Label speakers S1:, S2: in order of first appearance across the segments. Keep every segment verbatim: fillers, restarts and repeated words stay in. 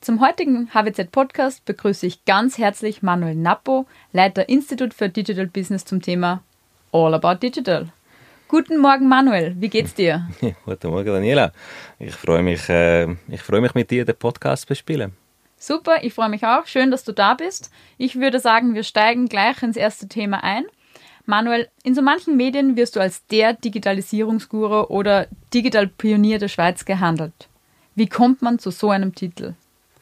S1: Zum heutigen H W Z-Podcast begrüße ich ganz herzlich Manuel Nappo, Leiter Institute for Digital Business zum Thema All About Digital. Guten Morgen Manuel, wie geht's dir?
S2: Guten Morgen Daniela, ich freue mich, äh, ich freue mich mit dir den Podcast zu bespielen.
S1: Super, ich freue mich auch, schön, dass du da bist. Ich würde sagen, wir steigen gleich ins erste Thema ein. Manuel, in so manchen Medien wirst du als der Digitalisierungsguru oder Digital-Pionier der Schweiz gehandelt. Wie kommt man zu so einem Titel?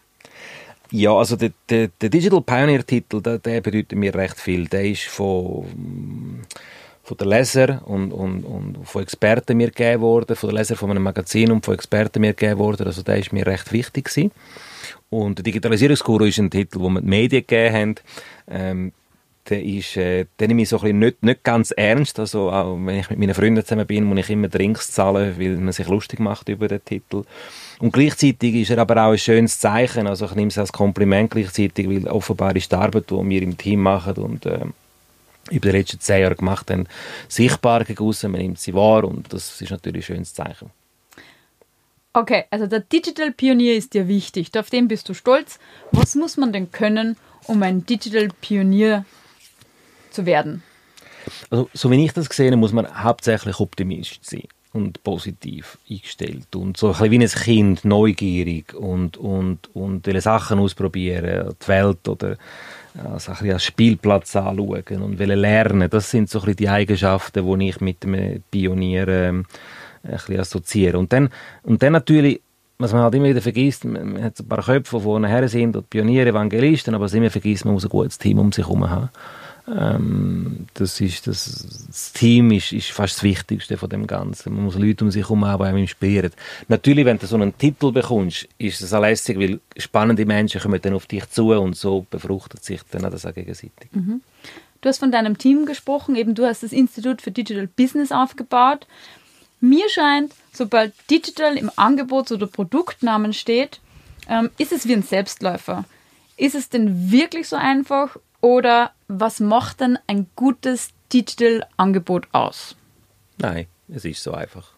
S2: Ja, also der, der, der Digital Pioneer-Titel, der, der bedeutet mir recht viel. Der ist von, von den Lesern und, und, und von Experten mir gegeben worden, von den Lesern von einem Magazin und von Experten mir gegeben worden. Also der ist mir recht wichtig gewesen. Und der Digitalisierungsguru ist ein Titel, den mir die Medien gegeben haben. Ähm, der ist, äh, den nehme ich so ein bisschen nicht, nicht ganz ernst. Also auch wenn ich mit meinen Freunden zusammen bin, muss ich immer Drinks zahlen, weil man sich lustig macht über den Titel. Und gleichzeitig ist er aber auch ein schönes Zeichen. Also ich nehme es als Kompliment gleichzeitig, weil offenbar ist die Arbeit, die wir im Team machen und äh, über die letzten zehn Jahre gemacht haben, sichtbar gegen aussen. Man nimmt sie wahr und das ist natürlich ein schönes Zeichen.
S1: Okay, also der Digital Pionier ist dir wichtig, auf den bist du stolz. Was muss man denn können, um ein Digital Pionier zu werden?
S2: Also, so wie ich das sehe, muss man hauptsächlich optimistisch sein und positiv eingestellt und so ein bisschen wie ein Kind, neugierig und, und, und will Sachen ausprobieren, die Welt oder also ein bisschen als Spielplatz anschauen und will lernen. Das sind so ein bisschen die Eigenschaften, die ich mit einem Pionier ähm, ein bisschen assoziiere. Und dann, und dann natürlich, was man halt immer wieder vergisst, man hat ein paar Köpfe, die vorne her sind, und Pioniere, Evangelisten, aber was immer vergisst, man muss ein gutes Team um sich herum haben. Ähm, das, ist, das, das Team ist, ist fast das Wichtigste von dem Ganzen. Man muss Leute um sich herum haben, die einem inspirieren. Natürlich, wenn du so einen Titel bekommst, ist es auch lässig, weil spannende Menschen kommen dann auf dich zu und so befruchtet sich dann das auch gegenseitig.
S1: Mhm. Du hast von deinem Team gesprochen, eben du hast das Institute for Digital Business aufgebaut. Mir scheint, sobald Digital im Angebots- oder Produktnamen steht, ähm, ist es wie ein Selbstläufer. Ist es denn wirklich so einfach oder was macht denn ein gutes Digital-Angebot aus?
S2: Nein, es ist so einfach.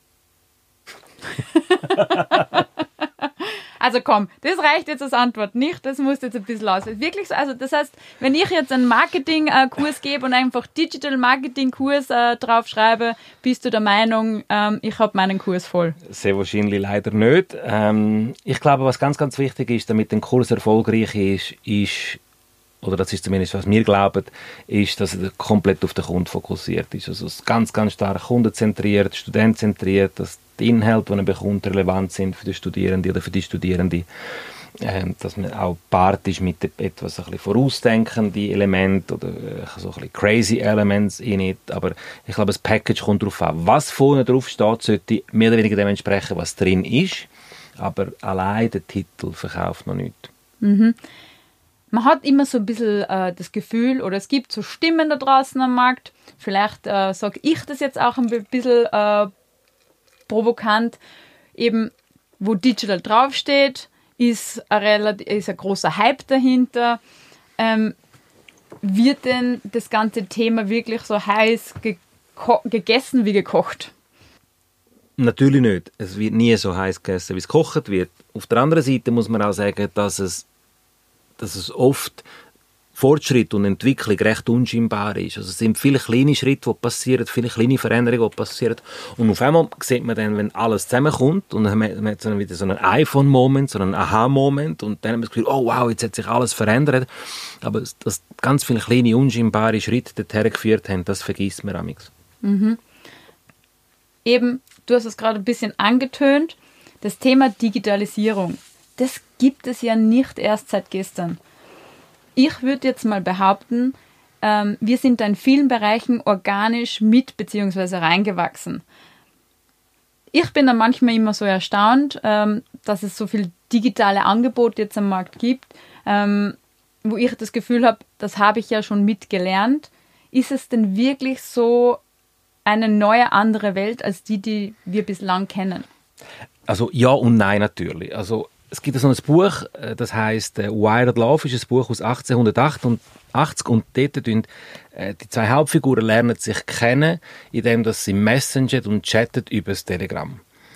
S1: Also komm, das reicht jetzt als Antwort nicht, das musst du jetzt ein bisschen aus. Wirklich so, also das heißt, wenn ich jetzt einen Marketing-Kurs gebe und einfach Digital-Marketing-Kurs äh, draufschreibe, bist du der Meinung, ähm, ich habe meinen Kurs voll?
S2: Sehr wahrscheinlich leider nicht. Ähm, ich glaube, was ganz, ganz wichtig ist, damit ein Kurs erfolgreich ist, ist, oder das ist zumindest, was wir glauben, ist, dass er komplett auf den Kunden fokussiert ist. Also es ist ganz, ganz stark kundenzentriert, studentzentriert, dass die Inhalte, die er bekommt, relevant sind für die Studierenden oder für die Studierenden. Ähm, dass man auch part ist mit etwas ein bisschen vorausdenkenden Elementen oder äh, so ein bisschen crazy Elements in it. Aber ich glaube, das Package kommt darauf an. Was vorne drauf steht, sollte mehr oder weniger dem entsprechen, was drin ist. Aber allein der Titel verkauft noch nichts.
S1: Mhm. Man hat immer so ein bisschen äh, das Gefühl, oder es gibt so Stimmen da draußen am Markt, vielleicht äh, sage ich das jetzt auch ein bisschen äh, provokant, eben wo Digital draufsteht, ist ein, relativ, ist ein großer Hype dahinter. Ähm, wird denn das ganze Thema wirklich so heiß geko- gegessen wie gekocht?
S2: Natürlich nicht. Es wird nie so heiß gegessen, wie es gekocht wird. Auf der anderen Seite muss man auch sagen, dass es dass es oft Fortschritt und Entwicklung recht unscheinbar ist. Also es sind viele kleine Schritte, die passieren, viele kleine Veränderungen, die passieren. Und auf einmal sieht man dann, wenn alles zusammenkommt und dann hat man dann wieder so einen iPhone-Moment, so einen Aha-Moment und dann hat man das Gefühl, oh wow, jetzt hat sich alles verändert. Aber dass ganz viele kleine, unscheinbare Schritte dorthin geführt haben, das vergisst man manchmal.
S1: Mhm. Eben, du hast es gerade ein bisschen angetönt, das Thema Digitalisierung. Das gibt es ja nicht erst seit gestern. Ich würde jetzt mal behaupten, ähm, wir sind da in vielen Bereichen organisch mit bzw. reingewachsen. Ich bin da manchmal immer so erstaunt, ähm, dass es so viele digitale Angebote jetzt am Markt gibt, ähm, wo ich das Gefühl habe, das habe ich ja schon mitgelernt. Ist es denn wirklich so eine neue, andere Welt als die, die wir bislang kennen?
S2: Also ja und nein natürlich. Also es gibt so ein Buch, das heisst «Wired Love», ist ein Buch aus achtzehnhundertachtundachtzig und dort tun die zwei Hauptfiguren lernen sich kennen, indem sie messengen und chatten über das Telegram.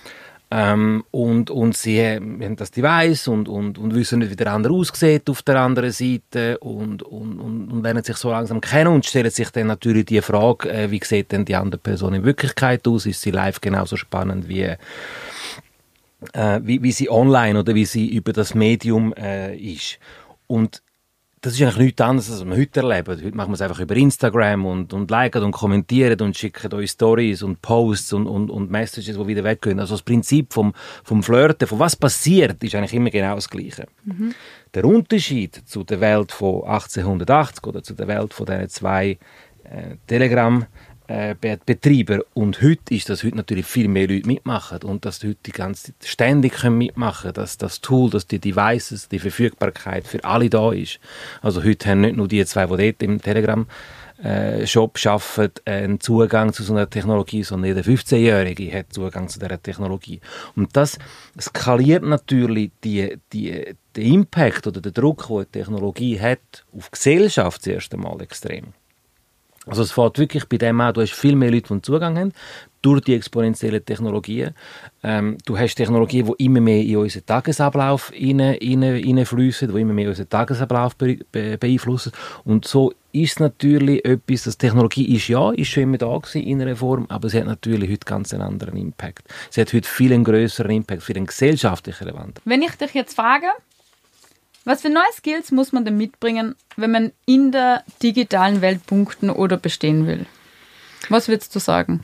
S2: Ähm, und, und sie haben das Device und, und, und wissen nicht, wie der andere aussieht auf der anderen Seite und, und, und, und lernen sich so langsam kennen und stellen sich dann natürlich die Frage, äh, wie sieht denn die andere Person in Wirklichkeit aus? Ist sie live genauso spannend wie, äh, wie, wie sie online oder wie sie über das Medium äh, ist? Und das ist eigentlich nichts anderes, als wir heute erleben. Heute machen wir es einfach über Instagram und, und liken und kommentieren und schicken euch Stories und Posts und, und, und Messages, die wieder weggehen. Also das Prinzip vom, vom Flirten, von was passiert, ist eigentlich immer genau das Gleiche. Mhm. Der Unterschied zu der Welt von achtzehnhundertachtzig oder zu der Welt von diesen zwei äh, Telegram Äh, Betreiber. Und heute ist, dass heute natürlich viel mehr Leute mitmachen und dass heute die ganze Zeit ständig können mitmachen, dass das Tool, dass die Devices, die Verfügbarkeit für alle da ist. Also heute haben nicht nur die zwei, die dort im Telegram-Shop äh, arbeiten, einen Zugang zu so einer Technologie, sondern jeder fünfzehnjährige hat Zugang zu dieser Technologie. Und das skaliert natürlich die, die, den Impact oder den Druck, den die Technologie hat, auf die Gesellschaft zuerst einmal extrem. Also es fängt wirklich bei dem an, du hast viel mehr Leute, die Zugang haben, durch die exponentiellen Technologien. Ähm, du hast Technologien, die immer mehr in unseren Tagesablauf hineinfließen, die immer mehr unseren Tagesablauf be- be- beeinflussen. Und so ist es natürlich etwas, dass Technologie ist ja, ist schon immer da gewesen in einer Form, aber sie hat natürlich heute ganz einen anderen Impact. Sie hat heute viel einen grösseren Impact für den gesellschaftlichen Wandel.
S1: Wenn ich dich jetzt frage, was für neue Skills muss man denn mitbringen, wenn man in der digitalen Welt punkten oder bestehen will? Was würdest du sagen?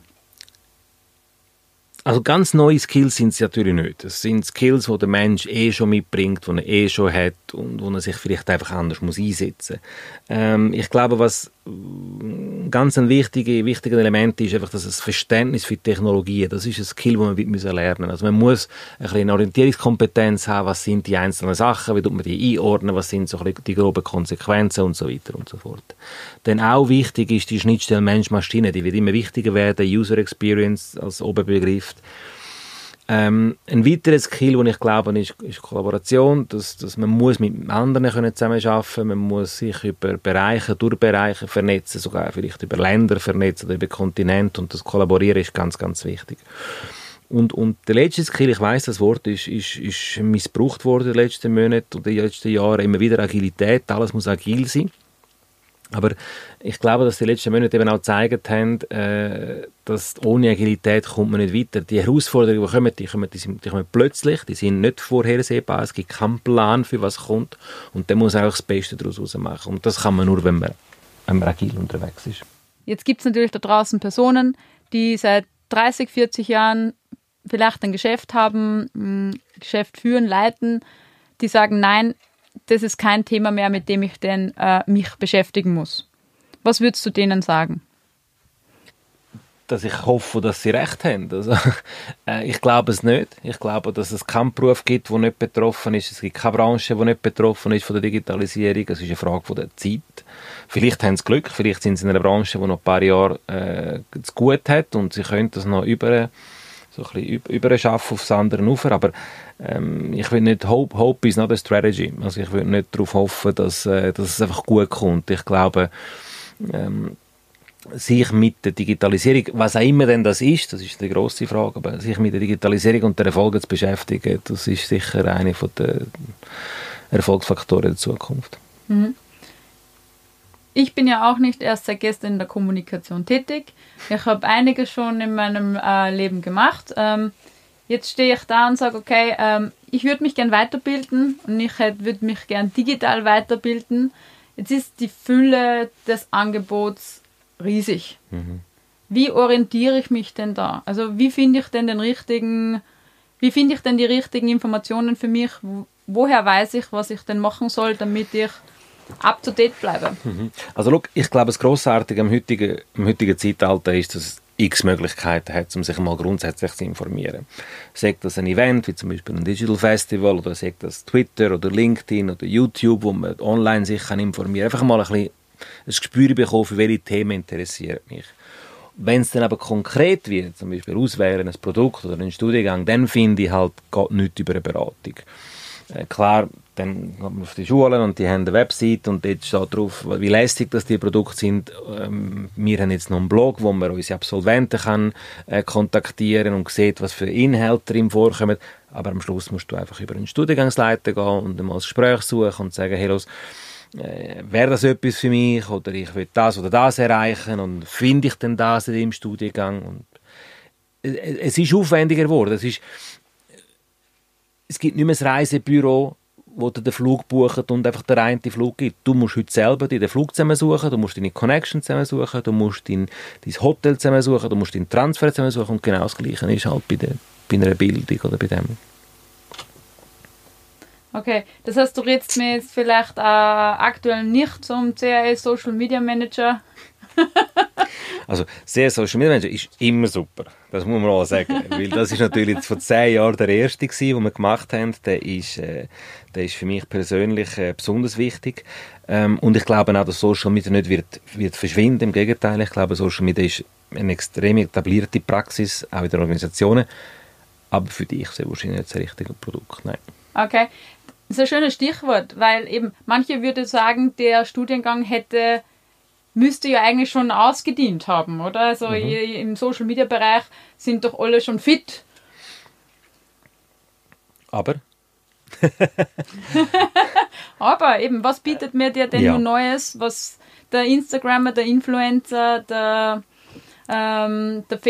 S2: Also ganz neue Skills sind es natürlich nicht. Es sind Skills, die der Mensch eh schon mitbringt, die er eh schon hat und wo er sich vielleicht einfach anders muss einsetzen muss. Ähm, ich glaube, was ganz ein wichtiges wichtige Element ist, einfach das Verständnis für die Technologien. Das ist ein Skill, das man müssen lernen. Also man muss ein bisschen eine Orientierungskompetenz haben, was sind die einzelnen Sachen, wie tut man die einordnen, was sind so ein bisschen die groben Konsequenzen und so weiter und so fort. Dann auch wichtig ist die Schnittstelle Mensch-Maschine, die wird immer wichtiger werden, User Experience als Oberbegriff. Ähm, ein weiterer Skill, den ich glaube, ist, ist Kollaboration, dass, dass man muss mit anderen können zusammenarbeiten können, man muss sich über Bereiche, durch Bereiche vernetzen, sogar vielleicht über Länder vernetzen oder über Kontinente und das Kollaborieren ist ganz, ganz wichtig. Und, und der letzte Skill, ich weiss, das Wort ist, ist, ist missbraucht worden in den letzten Monaten und in den letzten Jahren, immer wieder Agilität, alles muss agil sein. Aber ich glaube, dass die letzten Monate eben auch gezeigt haben, äh, dass ohne Agilität kommt man nicht weiter. Die Herausforderungen, die kommen, die kommen, die sind, die kommen plötzlich, die sind nicht vorhersehbar, es gibt keinen Plan, für was kommt und dann muss man auch das Beste daraus machen. Und das kann man nur, wenn man, wenn man agil unterwegs ist.
S1: Jetzt gibt es natürlich da draußen Personen, die seit dreißig, vierzig Jahren vielleicht ein Geschäft haben, ein Geschäft führen, leiten, die sagen, nein, das ist kein Thema mehr, mit dem ich denn äh, mich beschäftigen muss. Was würdest du denen sagen?
S2: Dass ich hoffe, dass sie recht haben. Also, äh, ich glaube es nicht. Ich glaube, dass es keinen Beruf gibt, der nicht betroffen ist. Es gibt keine Branche, die nicht betroffen ist von der Digitalisierung. Es ist eine Frage von der Zeit. Vielleicht haben sie Glück, vielleicht sind sie in einer Branche, die noch ein paar Jahre äh, zu gut hat und sie können das noch über so ein bisschen überschaffen aufs andere Ufer, aber ähm, ich will nicht, hope, hope is not a strategy, also ich will nicht darauf hoffen, dass, äh, dass es einfach gut kommt. Ich glaube, ähm, sich mit der Digitalisierung, was auch immer denn das ist, das ist die grosse Frage, aber sich mit der Digitalisierung und der Erfolge zu beschäftigen, das ist sicher einer der Erfolgsfaktoren der Zukunft.
S1: Mhm. Ich bin ja auch nicht erst seit gestern in der Kommunikation tätig. Ich habe einiges schon in meinem äh, Leben gemacht. Ähm, jetzt stehe ich da und sage, okay, ähm, ich würde mich gern weiterbilden und ich würde mich gern digital weiterbilden. Jetzt ist die Fülle des Angebots riesig. Mhm. Wie orientiere ich mich denn da? Also wie finde ich denn den richtigen, wie finde ich denn die richtigen Informationen für mich? Woher weiß ich, was ich denn machen soll, damit ich up to date bleiben.
S2: Also look, ich glaube, das Grossartige am heutigen, im heutigen Zeitalter ist, dass es x Möglichkeiten hat, um sich mal grundsätzlich zu informieren. Sagt das ein Event, wie zum Beispiel ein Digital Festival, oder sagt das Twitter oder LinkedIn oder YouTube, wo man online sich kann informieren kann. Einfach mal ein bisschen ein Gespür bekommen, für welche Themen interessiert mich. Wenn es dann aber konkret wird, zum Beispiel auswählen, ein Produkt oder einen Studiengang, dann finde ich halt, geht nichts über eine Beratung. Äh, klar, dann geht man auf die Schulen und die haben eine Website und dort steht drauf, wie lästig das die Produkte sind. Ähm, wir haben jetzt noch einen Blog, wo man unsere Absolventen kann, äh, kontaktieren und sieht, was für Inhalte drin vorkommen. Aber am Schluss musst du einfach über einen Studiengangsleiter gehen und mal ein Gespräch suchen und sagen, hey, los, äh, wäre das etwas für mich oder ich will das oder das erreichen und finde ich denn das in dem Studiengang? Und äh, es ist aufwendiger geworden. Es ist Es gibt nicht mehr ein Reisebüro, wo du den Flug bucht und einfach den einen Flug gibt. Du musst heute selber den Flug zusammensuchen, du musst deine Connection zusammensuchen, du musst dein, dein Hotel zusammensuchen, du musst deinen Transfer zusammensuchen und genau das Gleiche ist halt bei, der, bei einer Bildung oder bei dem.
S1: Okay, das heißt, du redest mir jetzt vielleicht äh, aktuell nicht zum C A S Social Media Manager.
S2: Also, sehr Social Media Manager ist immer super. Das muss man auch sagen. Weil das ist natürlich vor zehn Jahren der erste gewesen, den wir gemacht haben. Der ist, äh, der ist für mich persönlich äh, besonders wichtig. Ähm, und ich glaube auch, dass Social Media nicht wird, wird verschwinden. Im Gegenteil, ich glaube, Social Media ist eine extrem etablierte Praxis, auch in den Organisationen. Aber für dich sehr wahrscheinlich nicht das richtige Produkt. Nein.
S1: Okay, das ist ein schönes Stichwort, weil eben manche würden sagen, der Studiengang hätte müsste ja eigentlich schon ausgedient haben, oder? Also mhm. im Social-Media-Bereich sind doch alle schon fit.
S2: Aber?
S1: Aber eben, was bietet mir dir denn ja. Neues, was der Instagrammer, der Influencer, der, ähm, der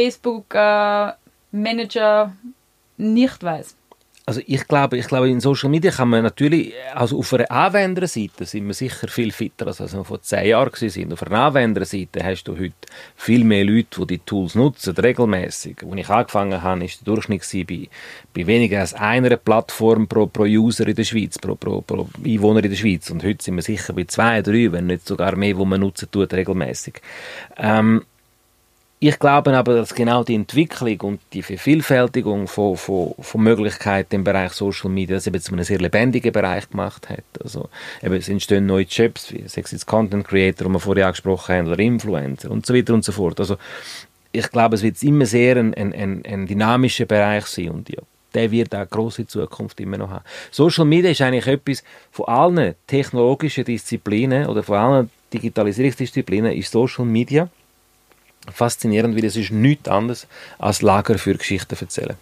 S1: Facebook-Manager äh, nicht weiß?
S2: Also ich glaube, ich glaube, in Social Media kann man natürlich, also auf einer Anwenderseite sind wir sicher viel fitter, als wir vor zehn Jahren waren. Auf einer Anwenderseite hast du heute viel mehr Leute, die die Tools nutzen, regelmäßig. Als ich angefangen habe, war der Durchschnitt bei, bei weniger als einer Plattform pro, pro User in der Schweiz, pro, pro, pro Einwohner in der Schweiz. Und heute sind wir sicher bei zwei, drei, wenn nicht sogar mehr, die man nutzen tut, regelmäßig. Ähm, Ich glaube aber, dass genau die Entwicklung und die Vervielfältigung von, von, von Möglichkeiten im Bereich Social Media das eben zu einem sehr lebendigen Bereich gemacht hat. Also, eben, es entstehen neue Jobs, wie sechs Content Creator, die wir vorher angesprochen haben, oder Influencer und so weiter und so fort. Also, ich glaube, es wird immer sehr ein, ein, ein, ein dynamischer Bereich sein und ja, der wird auch grosse Zukunft immer noch haben. Social Media ist eigentlich etwas von allen technologischen Disziplinen oder von allen Digitalisierungsdisziplinen ist Social Media faszinierend, weil es ist nichts anderes als Lager für Geschichten erzählen.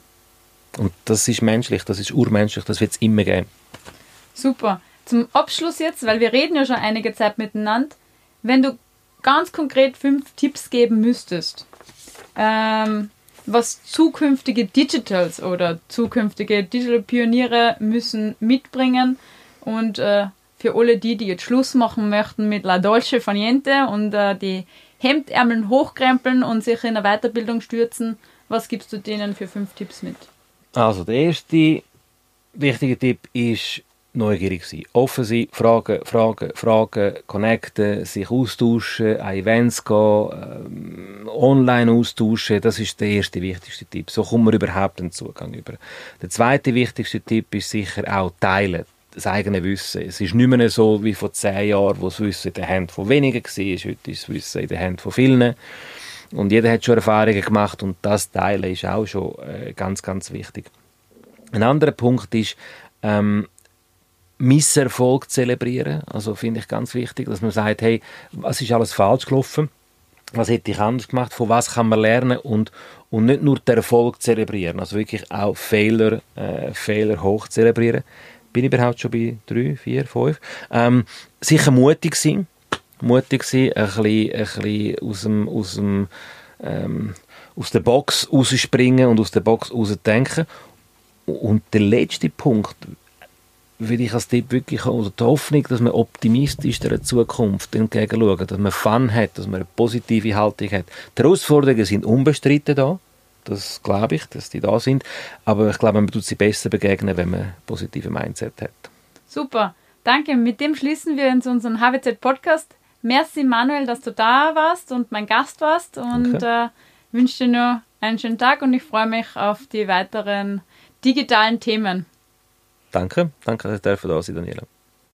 S2: Und das ist menschlich, das ist urmenschlich, das wird es immer geben.
S1: Super. Zum Abschluss jetzt, weil wir reden ja schon einige Zeit miteinander, wenn du ganz konkret fünf Tipps geben müsstest, ähm, was zukünftige Digitals oder zukünftige Digital-Pioniere müssen mitbringen und äh, für alle die, die jetzt Schluss machen möchten mit La Dolce Far Niente und äh, die Hemdärmeln hochkrempeln und sich in eine Weiterbildung stürzen. Was gibst du denen für fünf Tipps mit?
S2: Also der erste wichtige Tipp ist neugierig sein. Offen sein, fragen, fragen, fragen, connecten, sich austauschen, an Events gehen, ähm, online austauschen. Das ist der erste wichtigste Tipp. So kommt man überhaupt einen Zugang über. Der zweite wichtigste Tipp ist sicher auch teilen. Das eigene Wissen. Es ist nicht mehr so wie vor zehn Jahren, wo das Wissen in den Händen von wenigen war. Heute ist das Wissen in den Händen von vielen. Und jeder hat schon Erfahrungen gemacht und das Teilen ist auch schon äh, ganz, ganz wichtig. Ein anderer Punkt ist, ähm, Misserfolg zelebrieren. Also finde ich ganz wichtig, dass man sagt, hey, was ist alles falsch gelaufen? Was hätte ich anders gemacht? Von was kann man lernen? Und, und nicht nur den Erfolg zelebrieren, also wirklich auch Fehler, äh, Fehler hoch zelebrieren. Bin ich überhaupt schon bei drei, vier, fünf? Ähm, sicher mutig sein. Mutig sein, ein bisschen, ein bisschen aus, dem, aus, dem, ähm, aus der Box rausspringen und aus der Box rausdenken. Und der letzte Punkt, würde ich als Tipp wirklich oder die Hoffnung, dass man optimistisch der Zukunft entgegenschaut, dass man Fun hat, dass man eine positive Haltung hat. Die Herausforderungen sind unbestritten da. Das glaube ich, dass die da sind. Aber ich glaube, man tut sie besser begegnen, wenn man ein positives Mindset hat.
S1: Super. Danke. Mit dem schließen wir uns unseren H W Z-Podcast. Merci, Manuel, dass du da warst und mein Gast warst. Und äh, wünsche dir nur einen schönen Tag und ich freue mich auf die weiteren digitalen Themen.
S2: Danke. Danke, dass ich da sein durfte, Daniela.